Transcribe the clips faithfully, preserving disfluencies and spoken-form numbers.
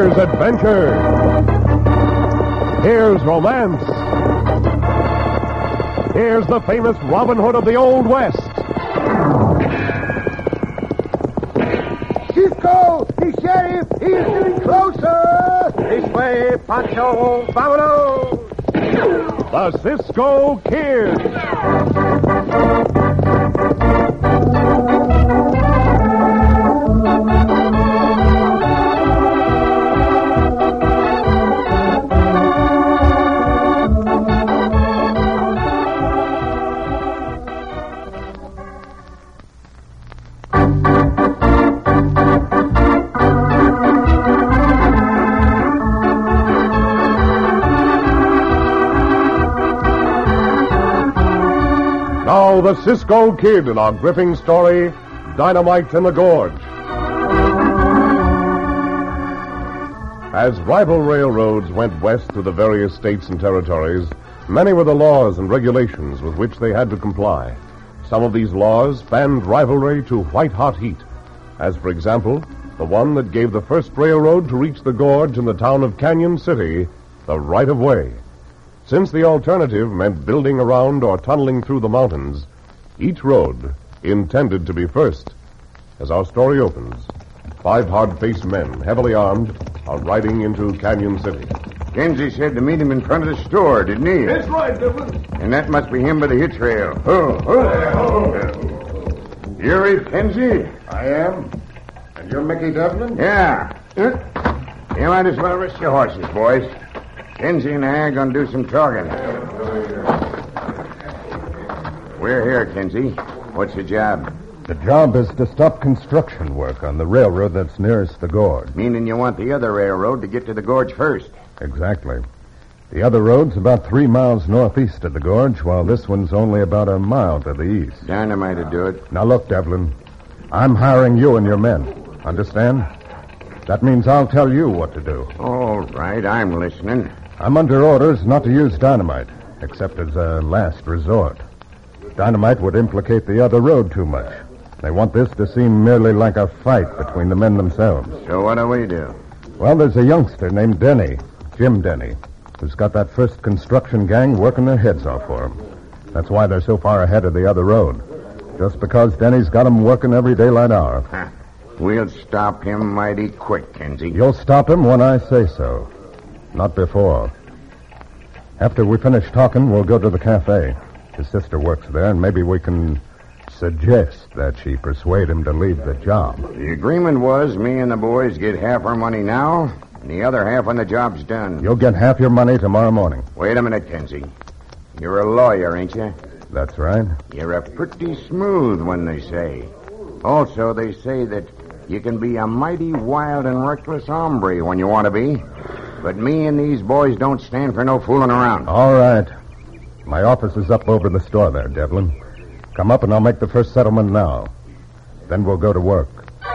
Here's adventure. Here's romance. Here's the famous Robin Hood of the Old West. Cisco, the sheriff, he is getting closer. This way, Pancho, vámonos. The Cisco Kid. Now, the Cisco Kid in our gripping story, Dynamite in the Gorge. As rival railroads went west to the various states and territories, many were the laws and regulations with which they had to comply. Some of these laws fanned rivalry to white-hot heat, as, for example, the one that gave the first railroad to reach the gorge in the town of Canyon City the right-of-way. Since the alternative meant building around or tunneling through the mountains, each road intended to be first. As our story opens, five hard-faced men, heavily armed, are riding into Canyon City. Kenzie said to meet him in front of the store, didn't he? That's right, Devlin. And that must be him by the hitch rail. Oh, oh. You're it, Kenzie? I am. And you're Mickey Devlin? Yeah. You might as well rest your horses, boys. Kenzie and I are going to do some talking. We're here, Kenzie. What's your job? The job is to stop construction work on the railroad that's nearest the gorge. Meaning you want the other railroad to get to the gorge first. Exactly. The other road's about three miles northeast of the gorge, while this one's only about a mile to the east. Dynamite to do it. Now look, Devlin, I'm hiring you and your men. Understand? That means I'll tell you what to do. All right, I'm listening. I'm under orders not to use dynamite, except as a last resort. Dynamite would implicate the other road too much. They want this to seem merely like a fight between the men themselves. So what do we do? Well, there's a youngster named Denny, Jim Denny, who's got that first construction gang working their heads off for him. That's why they're so far ahead of the other road. Just because Denny's got them working every daylight hour. Huh. We'll stop him mighty quick, Kenzie. You'll stop him when I say so. Not before. After we finish talking, we'll go to the cafe. His sister works there, and maybe we can suggest that she persuade him to leave the job. The agreement was me and the boys get half our money now, and the other half when the job's done. You'll get half your money tomorrow morning. Wait a minute, Kenzie. You're a lawyer, ain't you? That's right. You're a pretty smooth one, they say. Also, they say that you can be a mighty wild and reckless hombre when you want to be. But me and these boys don't stand for no fooling around. All right. My office is up over the store there, Devlin. Come up and I'll make the first settlement now. Then we'll go to work.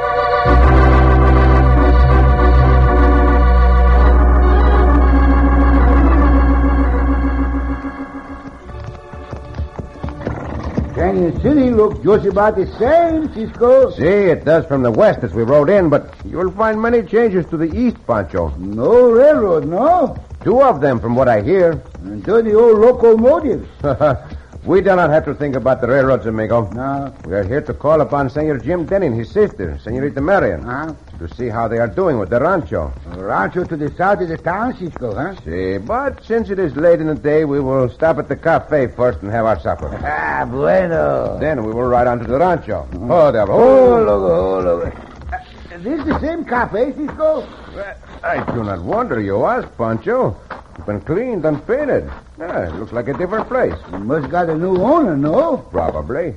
Canyon City looks just about the same, Cisco. See, it does from the west as we rode in, but you'll find many changes to the east, Pancho. No railroad, no? Two of them, from what I hear. And so the old locomotives. We do not have to think about the railroads, amigo. No. We are here to call upon Senor Jim Denny and his sister, Senorita Marian, Huh? to see how they are doing with the rancho. A rancho to the south of the town, Cisco, huh? See, but since it is late in the day, we will stop at the cafe first and have our supper. Ah, bueno. Then we will ride on to the rancho. Mm-hmm. Oh, devil. Oh, look, oh, look. Uh, is this the same cafe, Cisco? I do not wonder you ask, Pancho. It's been cleaned and painted. Yeah, it looks like a different place. You must got a new owner, no? Probably.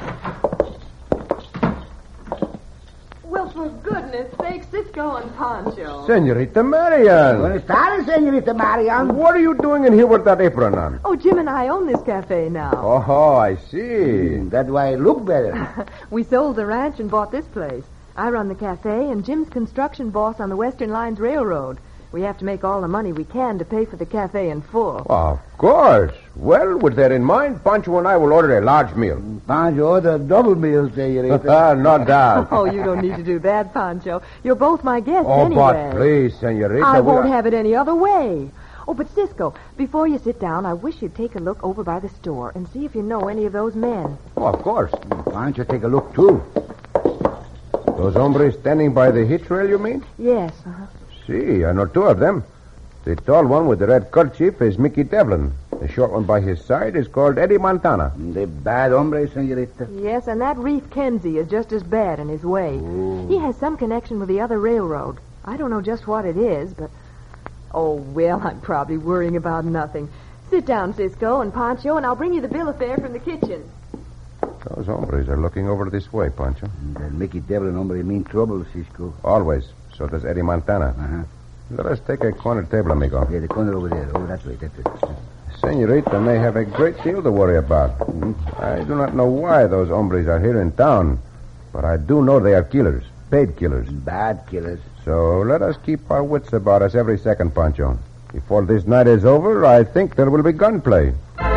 Well, for goodness sake, Cisco and Pancho. Senorita Marian. Buenas tardes, Senorita Marian. What are you doing in here with that apron on? Oh, Jim and I own this cafe now. Oh, I see. That's why it look better. We sold the ranch and bought this place. I run the cafe, and Jim's construction boss on the Western Lines Railroad. We have to make all the money we can to pay for the cafe in full. Of course. Well, with that in mind, Pancho and I will order a large meal. Pancho, order double meal, senorita. Ah, not that. Oh, you don't need to do that, Pancho. You're both my guests Oh, anyway. but please, senorita. I we won't are- have it any other way. Oh, but Cisco, before you sit down, I wish you'd take a look over by the store and see if you know any of those men. Oh, of course. Pancho, take a look, too. Those hombres standing by the hitch rail, you mean? Yes. Uh-huh. See, I know two of them. The tall one with the red kerchief is Mickey Devlin. The short one by his side is called Eddie Montana. The bad hombre, senorita. Yes, and that Reef Kenzie is just as bad in his way. Ooh. He has some connection with the other railroad. I don't know just what it is, but... Oh, well, I'm probably worrying about nothing. Sit down, Cisco and Pancho, and I'll bring you the bill of fare from the kitchen. Those hombres are looking over this way, Pancho. That Mickey Devlin hombre mean trouble, Cisco. Always. So does Eddie Montana. Uh-huh. Let us take a corner table, amigo. Yeah, the corner over there. Oh, that way, that way. Senorita may have a great deal to worry about. I do not know why those hombres are here in town, but I do know they are killers, paid killers. Bad killers. So let us keep our wits about us every second, Pancho. Before this night is over, I think there will be gunplay.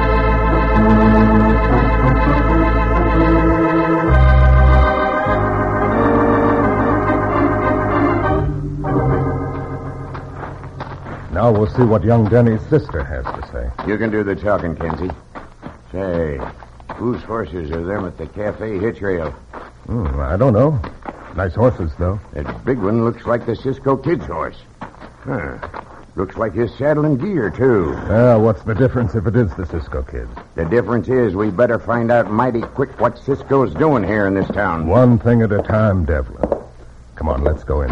Now we'll see what young Denny's sister has to say. You can do the talking, Kenzie. Say, whose horses are them at the cafe hitch rail? Hmm, I don't know. Nice horses, though. That big one looks like the Cisco Kid's horse. Huh. Looks like his saddle and gear, too. Well, what's the difference if it is the Cisco Kid? The difference is we better find out mighty quick what Cisco's doing here in this town. One thing at a time, Devlin. Come on, let's go in.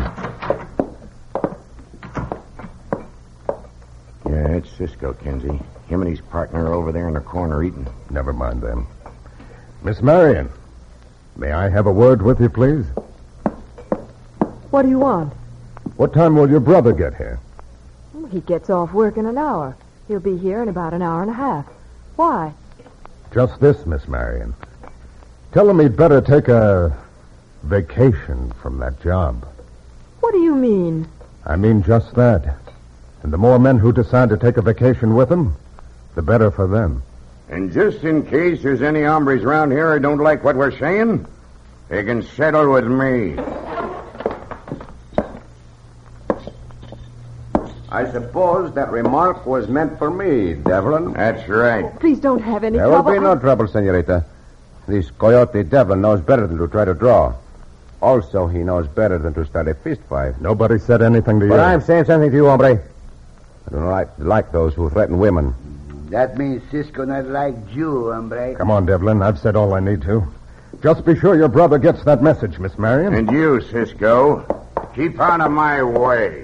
Yeah, it's Cisco, Kenzie. Him and his partner are over there in the corner eating. Never mind them. Miss Marion, may I have a word with you, please? What do you want? What time will your brother get here? He gets off work in an hour. He'll be here in about an hour and a half. Why? Just this, Miss Marion. Tell him he'd better take a vacation from that job. What do you mean? I mean just that. And the more men who decide to take a vacation with him, the better for them. And just in case there's any hombres around here who don't like what we're saying, they can settle with me. I suppose that remark was meant for me, Devlin. That's right. Please don't have any There trouble. will be no trouble, senorita. This coyote Devlin knows better than to try to draw. Also, he knows better than to start a fist fight. Nobody said anything to you. But I'm saying something to you, hombre. I do not like, like those who threaten women. That means Cisco not like Jew, hombre. Come on, Devlin. I've said all I need to. Just be sure your brother gets that message, Miss Marion. And you, Cisco, keep out of my way.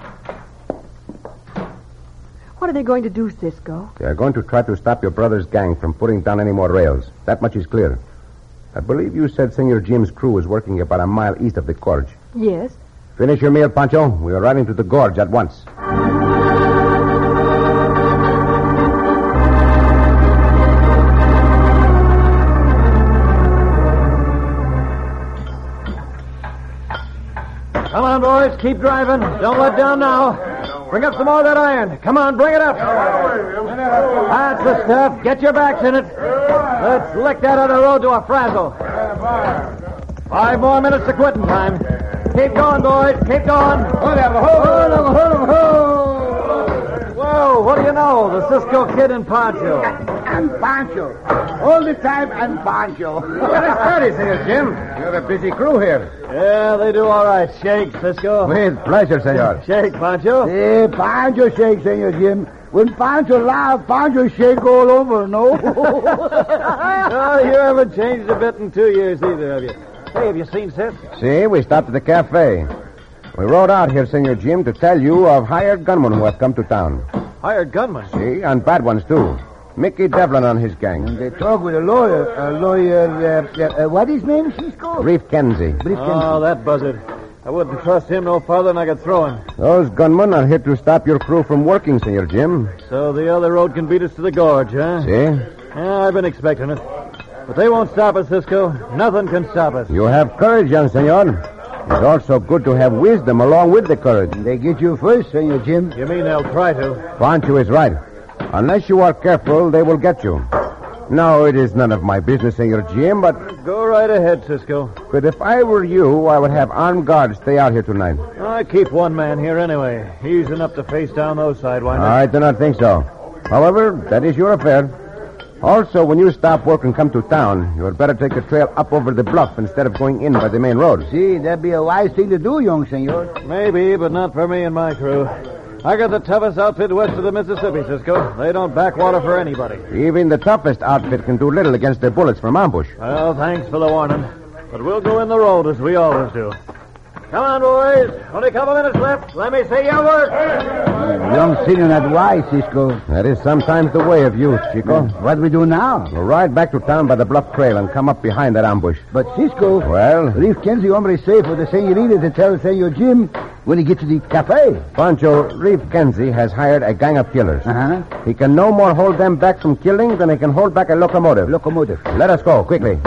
What are they going to do, Cisco? They are going to try to stop your brother's gang from putting down any more rails. That much is clear. I believe you said Senor Jim's crew is working about a mile east of the gorge. Yes. Finish your meal, Pancho. We are riding to the gorge at once. Come on, boys. Keep driving. Don't let down now. Bring up some more of that iron. Come on, bring it up. That's the stuff. Get your backs in it. Let's lick that other road to a frazzle. Five more minutes to quitting time. Keep going, boys. Keep going. Whoa, what do you know? The Cisco Kid and Pancho. And Pancho. All the time, and Pancho. Howdy, Senor Jim. You have a busy crew here. Yeah, they do all right. Shake, Cisco. With pleasure, senor. Shake, Pancho. Eh, Pancho shake, Senor Jim. When Pancho laugh, Pancho shake all over, no? Oh, you haven't changed a bit in two years either, have you? Hey, have you seen Sis? See, we stopped at the cafe. We rode out here, Senor Jim, to tell you of hired gunmen who have come to town. Hired gunman. See, and bad ones, too. Mickey Devlin on his gang. And they talk with a lawyer. A lawyer, uh, uh, uh, what his name, Cisco? Reef Kenzie. Oh, that buzzard. I wouldn't trust him no farther than I could throw him. Those gunmen are here to stop your crew from working, Senor Jim. So the other road can beat us to the gorge, huh? See? Yeah, I've been expecting it. But they won't stop us, Cisco. Nothing can stop us. You have courage, young senor. It's also good to have wisdom along with the courage. They get you first, Senor Jim. You mean they'll try to? Pancho is right. Unless you are careful, they will get you. No, it is none of my business, Senor Jim, but... Go right ahead, Cisco. But if I were you, I would have armed guards stay out here tonight. I keep one man here anyway. He's enough to face down those sidewinders. I do not think so. However, that is your affair. Also, when you stop work and come to town, you had better take the trail up over the bluff instead of going in by the main road. See, that'd be a wise thing to do, young senor. Maybe, but not for me and my crew. I got the toughest outfit west of the Mississippi, Cisco. They don't backwater for anybody. Even the toughest outfit can do little against the bullets from ambush. Well, thanks for the warning. But we'll go in the road as we always do. Come on, boys. Only a couple minutes left. Let me see your work. Young senor not wise, Cisco. That is sometimes the way of youth, Chico. What do we do now? We'll ride back to town by the bluff trail and come up behind that ambush. But, Cisco... Well? Reef Kenzie hombre say for the senorita to tell Senor Jim when he gets to the cafe. Pancho, Reef Kenzie has hired a gang of killers. Uh-huh. He can no more hold them back from killing than he can hold back a locomotive. Locomotive. Let us go, quickly.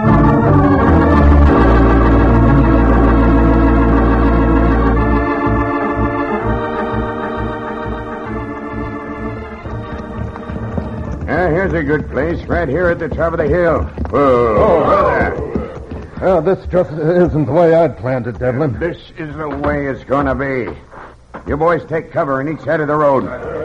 Uh, here's a good place, right here at the top of the hill. Whoa. Oh, brother. Well, this just isn't the way I'd planned it, Devlin. This is the way it's going to be. You boys take cover on each side of the road.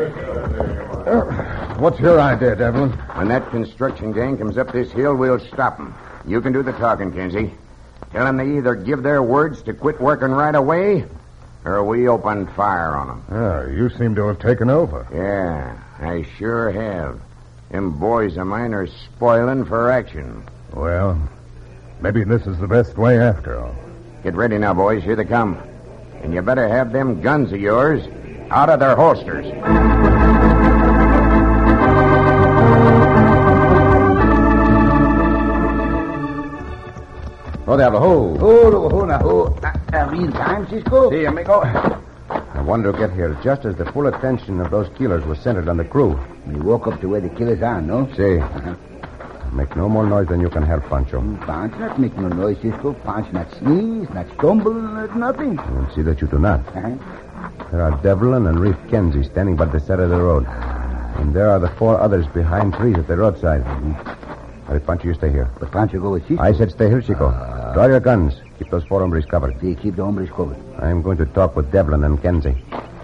Uh, what's your idea, Devlin? When that construction gang comes up this hill, we'll stop them. You can do the talking, Kenzie. Tell them they either give their words to quit working right away, or we open fire on them. Oh, you seem to have taken over. Yeah, I sure have. Them boys of mine are spoiling for action. Well, maybe this is the best way after all. Get ready now, boys. Here they come. And you better have them guns of yours out of their holsters. Oh, diablo, ho. Ho, ho, now, ho. Uh, uh, in time, Cisco? See, amigo. I wanted to get here just as the full attention of those killers was centered on the crew. You walk up to where the killers are, no? See. Uh-huh. Make no more noise than you can help, Pancho. Pancho not make no noise, Cisco. Pancho not sneeze, not stumble, not nothing. And see that you do not. Uh-huh. There are Devlin and Reef Kenzie standing by the side of the road. And there are the four others behind trees at the roadside. Mm-hmm. All right, Pancho, you stay here. But Pancho go with Cisco. I said stay here, Chico. Uh... Draw your guns. Keep those four hombres covered. They keep the hombres covered. I'm going to talk with Devlin and Kenzie.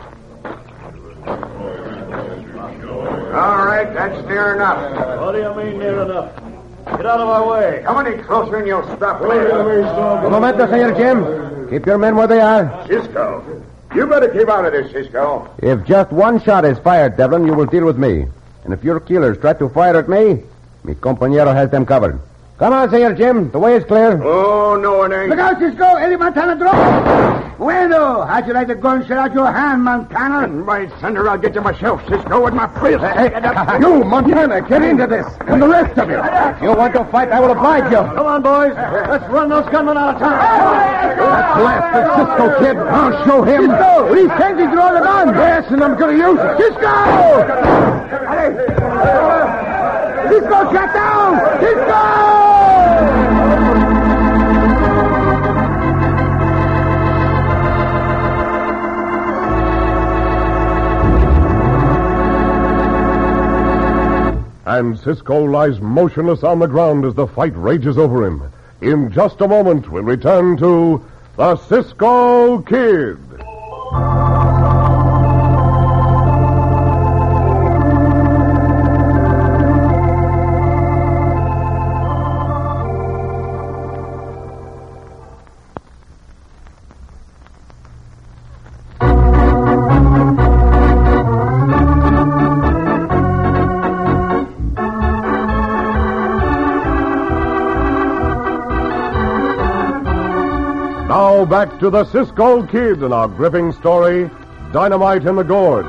All right, that's near enough. What do you mean near enough? Get out of our way. Come any closer and you'll stop. Un momento, Senor Jim. Keep your men where they are. Cisco, you better keep out of this, Cisco. If just one shot is fired, Devlin, you will deal with me. And if your killers try to fire at me, mi compañero has them covered. Come on, Senor Jim. The way is clear. Oh, no, it ain't. Look out, Cisco. Eddie Montana, drop. Bueno, how'd you like the gun shot out your hand, Montana? By thunder, I'll get you myself, Cisco, with my fist. Hey, hey, you, Montana, get into this. And the rest of you. If you want to fight, I will oblige you. Come on, boys. Let's run those gunmen out of town. That blasted Cisco kid. I'll show him. Cisco, Reef Kenzie draw the gun. Yes, and I'm going to use it. Cisco! Cisco, shut down! Cisco! And Cisco lies motionless on the ground as the fight rages over him. In just a moment, we'll return to the Cisco Kid. Now back to the Cisco Kid and our gripping story, Dynamite in the Gorge.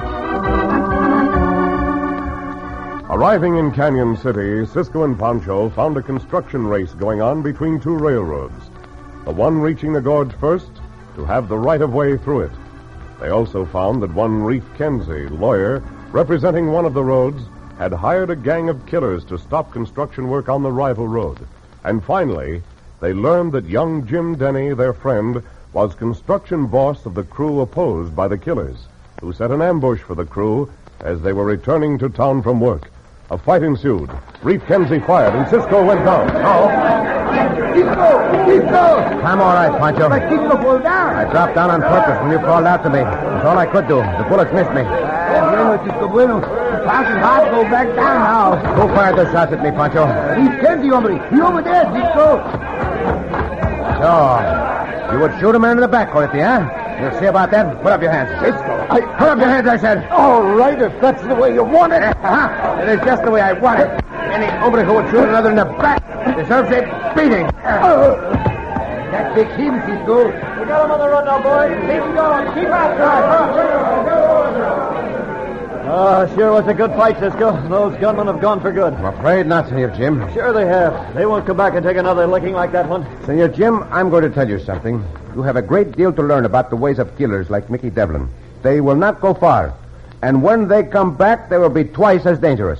Arriving in Canyon City, Cisco and Pancho found a construction race going on between two railroads. The one reaching the gorge first to have the right-of-way through it. They also found that one Reef Kenzie, lawyer, representing one of the roads, had hired a gang of killers to stop construction work on the rival road. And finally, they learned that young Jim Denny, their friend, was construction boss of the crew opposed by the killers, who set an ambush for the crew as they were returning to town from work. A fight ensued. Reef Kenzie fired, and Cisco went down. Oh. Cisco! Cisco! I'm all right, Pancho. But Cisco fall down. I dropped down on purpose when you called out to me. That's all I could do. The bullets missed me. Uh, bueno, Cisco, bueno. Pass hard, go back down now. Who fired those shots at me, Pancho? Reef Kenzie, hombre. He over there, Cisco. So, you would shoot a man in the back, Coyote, huh? You'll see about that. Put up your hands. Cisco. I... Put up your hands, I said. All right, if that's the way you want it. Uh-huh. It is just the way I want it. Any hombre who would shoot another in the back deserves a beating. Uh, that takes him, Cisco. We got him on the run now, boys. Keep him going. Keep after him. Oh, sure was a good fight, Cisco. Those gunmen have gone for good. I'm afraid not, Senor Jim. Sure they have. They won't come back and take another licking like that one. Senor Jim, I'm going to tell you something. You have a great deal to learn about the ways of killers like Mickey Devlin. They will not go far. And when they come back, they will be twice as dangerous.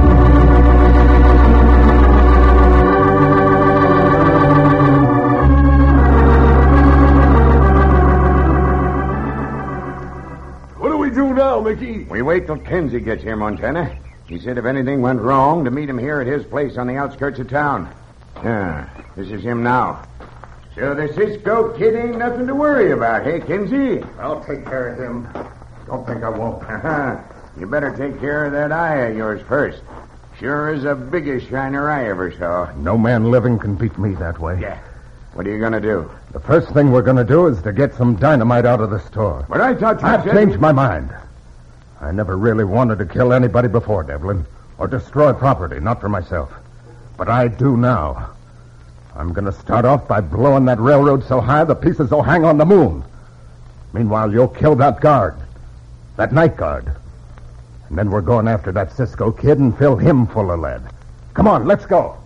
What do we do now, Mickey? We wait till Kenzie gets here, Montana. He said if anything went wrong, to meet him here at his place on the outskirts of town. Yeah, this is him now. So the Cisco kid ain't nothing to worry about, hey, Kenzie? I'll take care of him. Don't think I won't. You better take care of that eye of yours first. Sure is the biggest shiner I ever saw. No man living can beat me that way. Yeah. What are you going to do? The first thing we're going to do is to get some dynamite out of the store. But I thought you I've said... changed my mind. I never really wanted to kill anybody before, Devlin, or destroy property, not for myself. But I do now. I'm going to start off by blowing that railroad so high the pieces will hang on the moon. Meanwhile, you'll kill that guard, that night guard. And then we're going after that Cisco kid and fill him full of lead. Come on, let's go.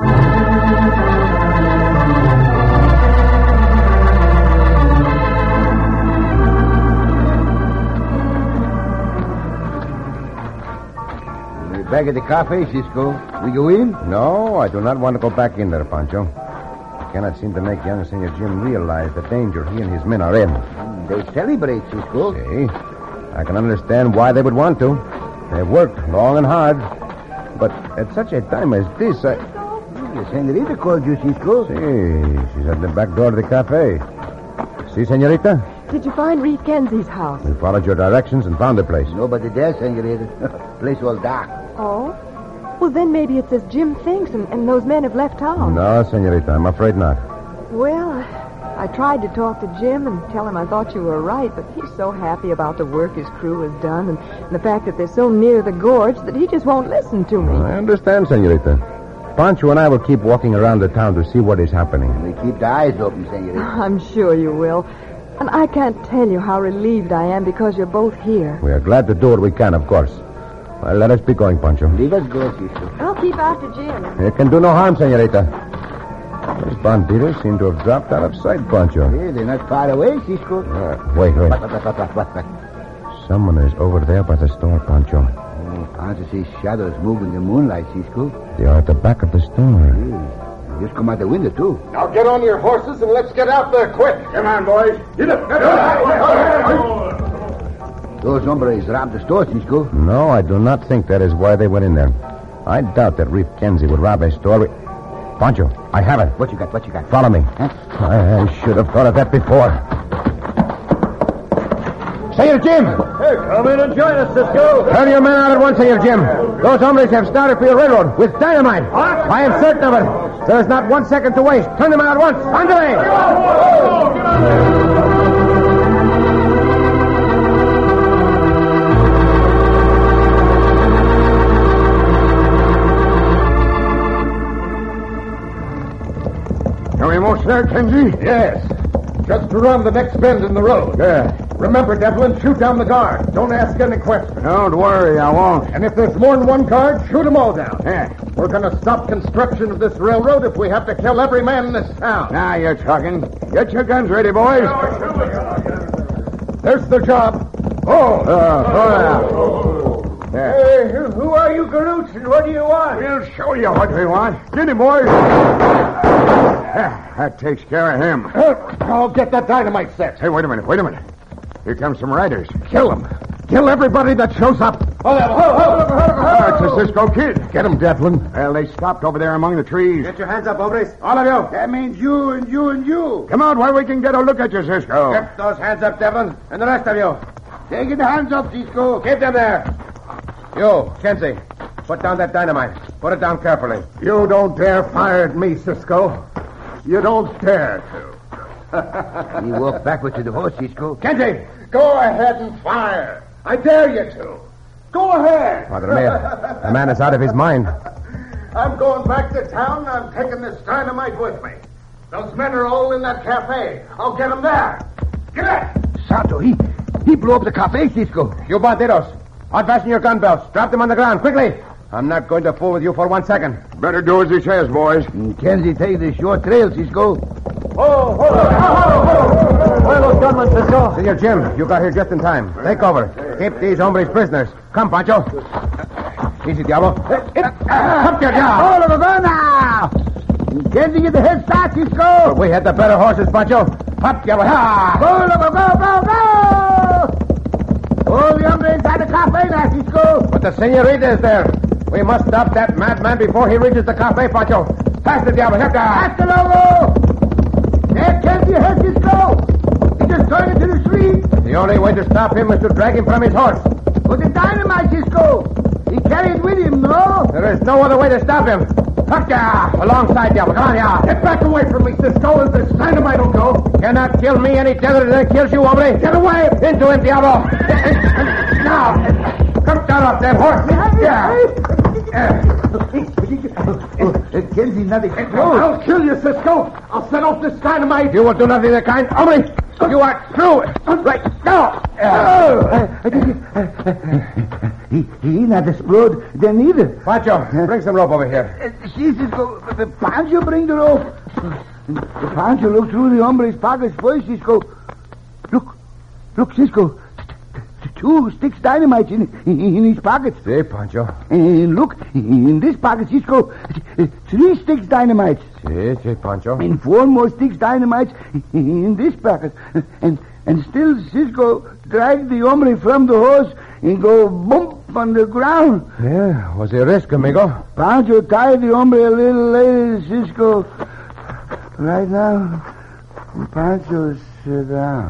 Back at the cafe, Cisco. We go in? No, I do not want to go back in there, Pancho. I cannot seem to make young Senor Jim realize the danger he and his men are in. They celebrate, Cisco. See? I can understand why they would want to. They've worked long and hard. But at such a time as this, I... The senorita called you, Cisco. See, she's at the back door of the cafe. See, senorita? Did you find Reef Kenzie's house? We followed your directions and found the place. Nobody there, senorita. Place all dark. Oh? Well, then maybe it's as Jim thinks, and, and those men have left town. No, senorita, I'm afraid not. Well, I, I tried to talk to Jim and tell him I thought you were right, but he's so happy about the work his crew has done and, and the fact that they're so near the gorge that he just won't listen to me. I understand, senorita. Pancho and I will keep walking around the town to see what is happening. We keep the eyes open, senorita. I'm sure you will. And I can't tell you how relieved I am because you're both here. We are glad to do what we can, of course. Well, let us be going, Pancho. Leave us go, Cisco. I'll keep after Jim. It can do no harm, senorita. Those banditos seem to have dropped out of sight, Pancho. Yeah, they're not far away, Cisco. Uh, wait, wait. What, what, what, what, what, what? Someone is over there by the store, Pancho. Oh, Pancho sees shadows move in the moonlight, Cisco. They are at the back of the store. Yeah. Just come out the window, too. Now get on your horses and let's get out there quick. Come on, boys. Get up. Get up. Those hombres robbed the store, Cisco. No, I do not think that is why they went in there. I doubt that Reef Kenzie would rob a store. Pancho, I have it. What you got? What you got? Follow me. Huh? I, I should have thought of that before. Senor Jim! Hey, come in and join us, Cisco. Turn your men out at once, Senor Jim. Those hombres have started for your railroad with dynamite. What? I am certain of it. There is not one second to waste. Turn them out at once. Andale! Are we almost there, Kenzie? Yes. Just around the next bend in the road. Yeah. Remember, Devlin, shoot down the guard. Don't ask any questions. Don't worry, I won't. And if there's more than one guard, shoot them all down. Yeah. We're going to stop construction of this railroad if we have to kill every man in this town. Now you're talking. Get your guns ready, boys. There's the job. Oh. Uh, oh, now. There. Hey, who, who are you, Garuch, and what do you want? We'll show you what we want. Get him, boys. That takes care of him. I'll get that dynamite set. Hey, wait a minute, wait a minute. Here come some riders. Kill them. Kill everybody that shows up. Oh, it's a Cisco Kid. Get him, Devlin. Well, they stopped over there among the trees. Get your hands up, hombres. All of you. That means you and you and you. Come out where we can get a look at you, Cisco. Get those hands up, Devlin. And the rest of you. Take the hands up, Cisco. Keep them there. You, Kenzie, put down that dynamite. Put it down carefully. You don't dare fire at me, Cisco. You don't dare to. He walked backward to the horse, Cisco. Kenzie! Go ahead and fire. I dare you to. Go ahead. Father Mayor, the man is out of his mind. I'm going back to town and I'm taking this dynamite with me. Those men are all in that cafe. I'll get them there. Get it! Santo, he, he blew up the cafe, Cisco. You bandidos, unfasten your gun belts. Drop them on the ground, quickly. I'm not going to fool with you for one second. Better do as he says, boys. Kenzie take the short trail, Cisco. Oh, hold on. Where are those gunmen, Cisco? Senor Jim, you got here just in time. Take over. Keep these hombres prisoners. Come, Pancho. Easy, Diablo. Come here, Diablo. Hold of the gun now. Kenzie get the head start, Cisco. We had the better horses, Pancho. Up, Diablo. Ha! Hold of the go, go, go. All the hombre inside the cafe now, Cisco. But the senorita is there. We must stop that madman before he reaches the cafe, Pancho. Pass the Diablo. Here, Hasta luego. There, Kenzie, head, Cisco. He just turned into the street. The only way to stop him is to drag him from his horse. With the dynamite, Cisco. He carried with him, no? There is no other way to stop him. Up, ya! Alongside, Diablo. Come on, ya! Get back away from me, Cisco, and this dynamite will go. Cannot kill me any deader than it kills you, hombre. Get away! Into him, Diablo. Now, come down off that horse. Yeah. Uh, Kenzie, nothing. I'll kill you, Cisco. I'll set off this dynamite. You will do nothing of the kind. Hombre, you are through. Right now. He, he not explode then either. Pancho, bring some rope over here. Uh, see, Cisco, the Pancho bring the rope. The Pancho look through the hombre's pockets first, Cisco. Look, look, Cisco. Two sticks dynamite in, in, in his pockets. See, Pancho. And look, in this pocket, Cisco, three sticks dynamite. See, see, Pancho. And four more sticks dynamite in this pocket. And and still Cisco drag the hombre from the horse and go bump on the ground. Yeah, was a risk, amigo. Pancho tied the hombre a little later, Cisco. Right now, Pancho sit down.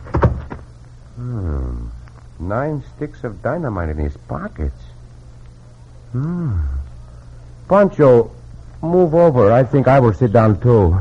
Hmm. Nine sticks of dynamite in his pockets. Hmm. Pancho, move over. I think I will sit down, too.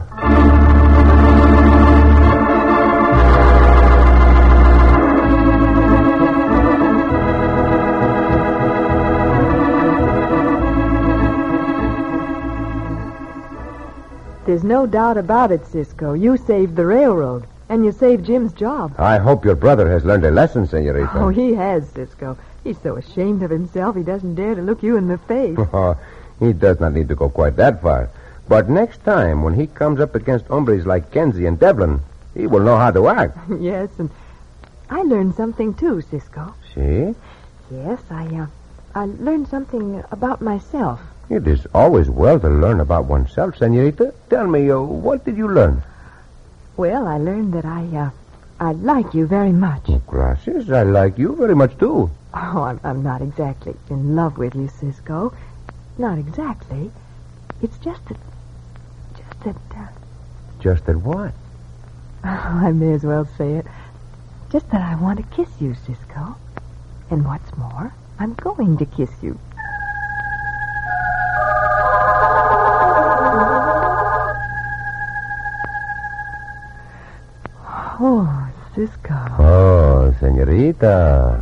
There's no doubt about it, Cisco. You saved the railroad. And you saved Jim's job. I hope your brother has learned a lesson, senorita. Oh, he has, Cisco. He's so ashamed of himself he doesn't dare to look you in the face. He does not need to go quite that far. But next time, when he comes up against hombres like Kenzie and Devlin, he will know how to act. Yes, and I learned something, too, Cisco. See? Yes, I, uh, I learned something about myself. It is always well to learn about oneself, senorita. Tell me, uh, what did you learn? Well, I learned that I, uh, I like you very much. Oh, gracias. I like you very much, too. Oh, I'm, I'm not exactly in love with you, Cisco. Not exactly. It's just that... Just that... Uh, just that what? Oh, I may as well say it. Just that I want to kiss you, Cisco. And what's more, I'm going to kiss you. Oh, Cisco. Oh, senorita.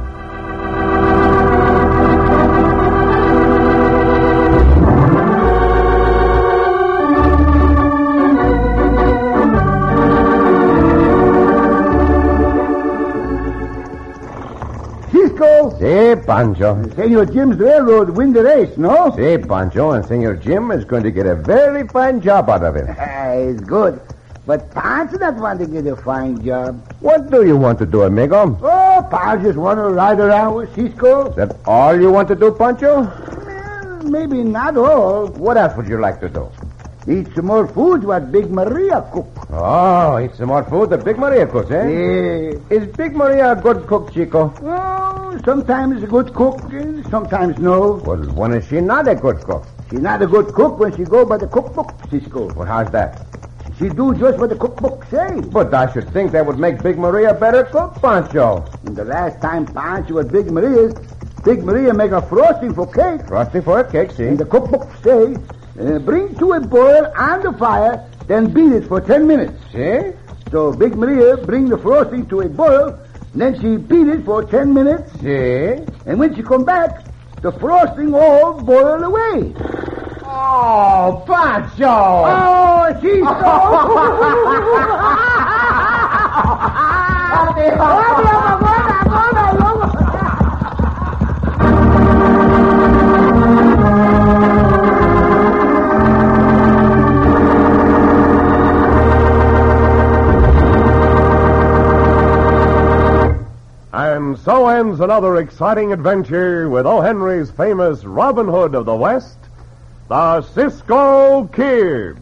Cisco. Si, Pancho. Senor Jim's railroad win the race, no? Si, Pancho, and Senor Jim is going to get a very fine job out of it. Uh, it's good. But Pancho not want to get a fine job. What do you want to do, amigo? Oh, Pancho just want to ride around with Cisco. Is that all you want to do, Pancho? Well, maybe not all. What else would you like to do? Eat some more food what Big Maria cook. Oh, eat some more food that Big Maria cooks, eh? Yeah. Is Big Maria a good cook, Chico? Oh, sometimes a good cook, and sometimes no. Well, when is she not a good cook? She's not a good cook when she go by the cookbook, Cisco. Well, how's that? She do just what the cookbook say. But I should think that would make Big Maria a better cook, Pancho. And the last time Pancho was Big Maria's, Big Maria make a frosting for cake. Frosting for a cake, see? And the cookbook say, uh, bring to a boil on the fire, then beat it for ten minutes. See? So Big Maria bring the frosting to a boil, then she beat it for ten minutes. See? And when she come back, the frosting all boil away. Oh, Pancho! Oh, she's And so ends another exciting adventure with O. Henry's famous Robin Hood of the West, the Cisco Kid.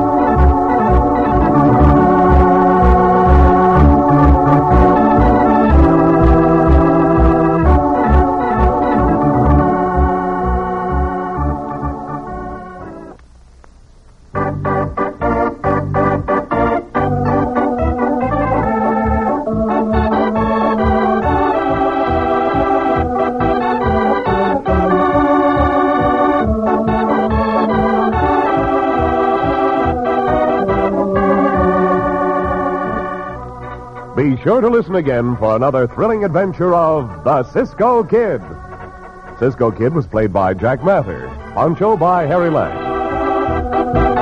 Be sure to listen again for another thrilling adventure of the Cisco Kid. Cisco Kid was played by Jack Mather, Pancho by Harry Lang.